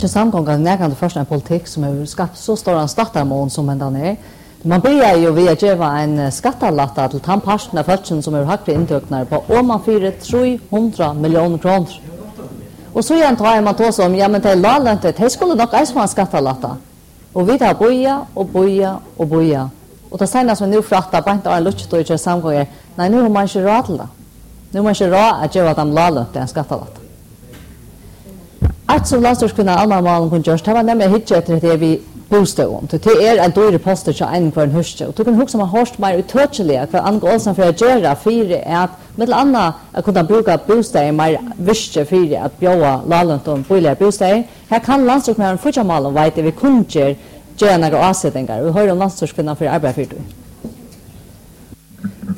Samgången närgående först en politik som har skapat så stora startarmån som den är. Man börjar ju via att ge en skattalatta till tandparten av fötsen som är högre intöknar på om man firar 300 miljoner kronor. Och så igen tar man då som, ja men det är lalöntet, det skulle nog ens få en skattalatta. Och vi tar boja. Och det senast som nu frattar bara inte en lutsch och samgångar, nej nu har man inte råd till det. Nu har man inte råd att ge dem lalöntet en skattalatta. Att som landstyrskvinnan Alma Malen kunde görs, det var nämligen hittet efter det vi bostaden. Det är en dyr poster till en för en huske. Och du kan huska om man hörst mer uttøtselige för angåelsen för att göra för att med annat att kunna bruka bostäder mer virke för att bjöa lalent och billigare bostäder. Här kan landstyrskvinnan fortsätta malen vet vi kunde göra några avsättningar. Vi hör om landstyrskvinnan för arbete för det.